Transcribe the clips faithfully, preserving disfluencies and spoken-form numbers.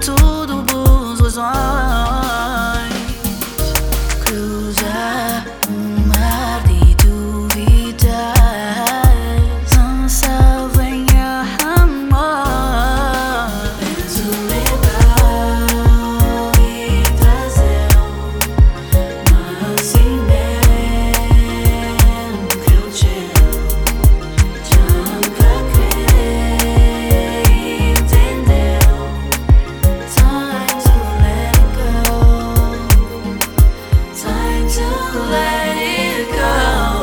tudo besoins. Cruzar um mar de dúvidas, não salvem amor. Penso levar e trazer, mas assim mesmo que eu te já nunca creio, entendeu? Time to let it go. Time to let it go.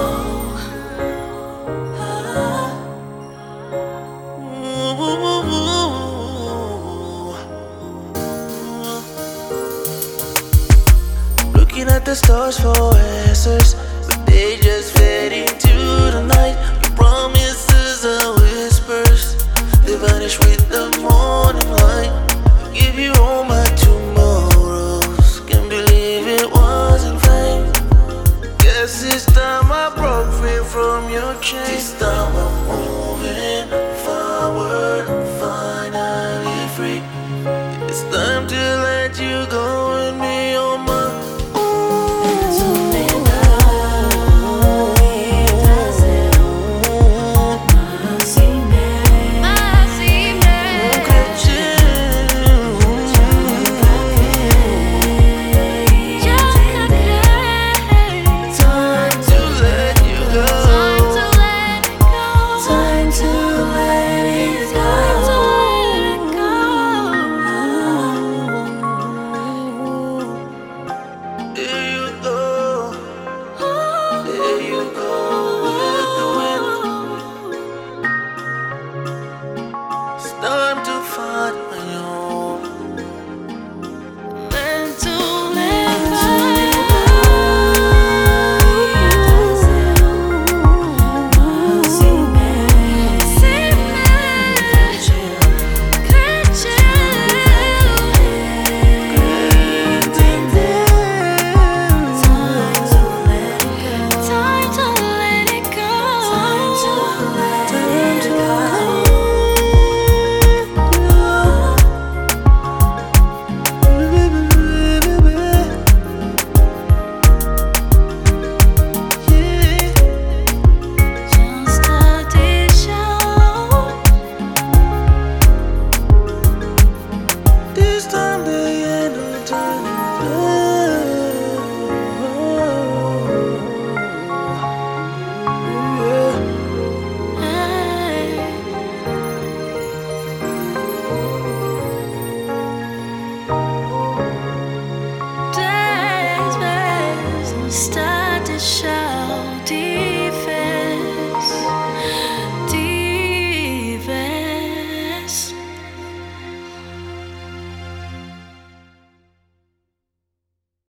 Looking at the stars for answers, but they just fade into the night. Your promises are whispers, they vanish with the morning light. Give you all my tomorrows, can't believe it was in vain. Guess this time I broke free from your chain. This time I'm moving forward, finally free. It's time to let you go and be on my Penso levar e trazer, mas assim mesmo que eu te já nunca creio, já nunca creio. time to let you go. Time to let it go. There you go, there you go with the wind. It's time to find my own. Meant to live assim Time to let it go. Time to let it go. Just a deixar. This time they ain't no time. Dez vezes está deixado.